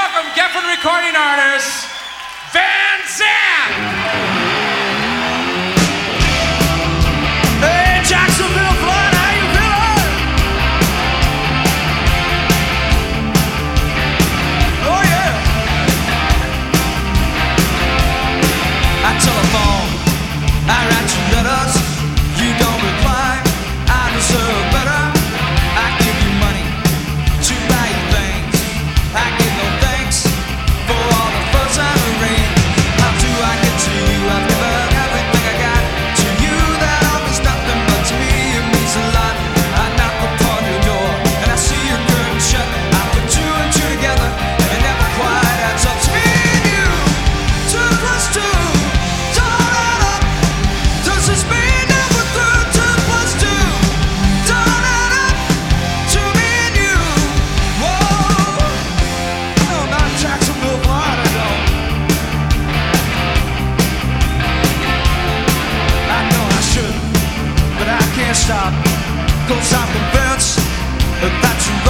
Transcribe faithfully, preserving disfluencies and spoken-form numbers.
welcome Geffen recording artist, Van Zandt! Hey, Jacksonville, Florida, how you feeling? Oh, yeah. I telephone, I write you letters, you don't reply, I deserve better. I give you money to buy you things, I get no thanks for all the fuss and the rain. How do I get to you? I've given everything I got to you. That all means nothing, but to me it means a lot. I knock upon your door and I see your curtain shut. I put two and two together and it never quite adds up to me and you. Two plus two, don't add up. Does this mean that we're through? Two plus two, don't add up to me and you. Whoa, no, not Jacksonville, Florida, no. I know I should, but I can't stop, 'cause I'm convinced that you're